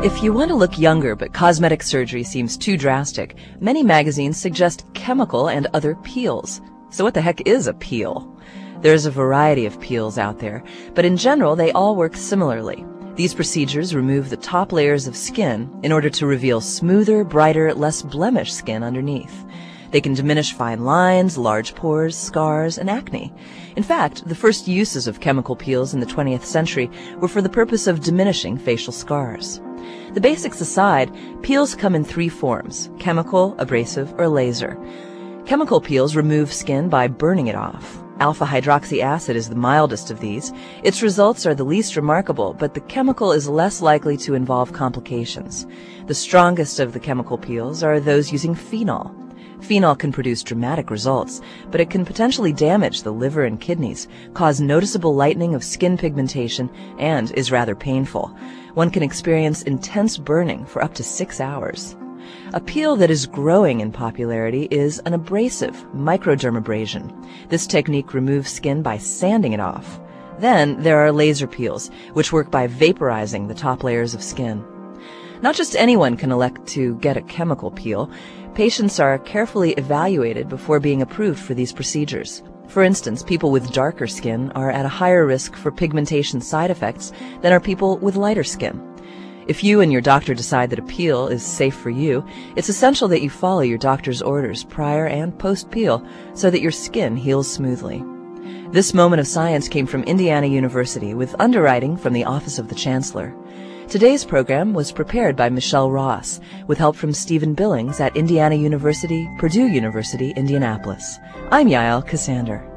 If you want to look younger but cosmetic surgery seems too drastic, many magazines suggest chemical and other peels. So what the heck is a peel? There's a variety of peels out there, but in general they all work similarly. These procedures remove the top layers of skin in order to reveal smoother, brighter, less blemished skin underneath. They can diminish fine lines, large pores, scars, and acne. In fact, the first uses of chemical peels in the 20th century were for the purpose of diminishing facial scars. The basics aside, peels come in three forms: chemical, abrasive, or laser. Chemical peels remove skin by burning it off. Alpha-hydroxy acid is the mildest of these. Its results are the least remarkable, but the chemical is less likely to involve complications. The strongest of the chemical peels are those using phenol. Phenol can produce dramatic results, but it can potentially damage the liver and kidneys, cause noticeable lightening of skin pigmentation, and is rather painful. One can experience intense burning for up to 6 hours. A peel that is growing in popularity is an abrasive, microdermabrasion. This technique removes skin by sanding it off. Then there are laser peels, which work by vaporizing the top layers of skin. Not just anyone can elect to get a chemical peel. Patients are carefully evaluated before being approved for these procedures. For instance, people with darker skin are at a higher risk for pigmentation side effects than are people with lighter skin. If you and your doctor decide that a peel is safe for you, it's essential that you follow your doctor's orders prior and post-peel so that your skin heals smoothly. This moment of science came from Indiana University with underwriting from the Office of the Chancellor. Today's program was prepared by Michelle Ross, with help from Stephen Billings at Indiana University, Purdue University, Indianapolis. I'm Yael Cassander.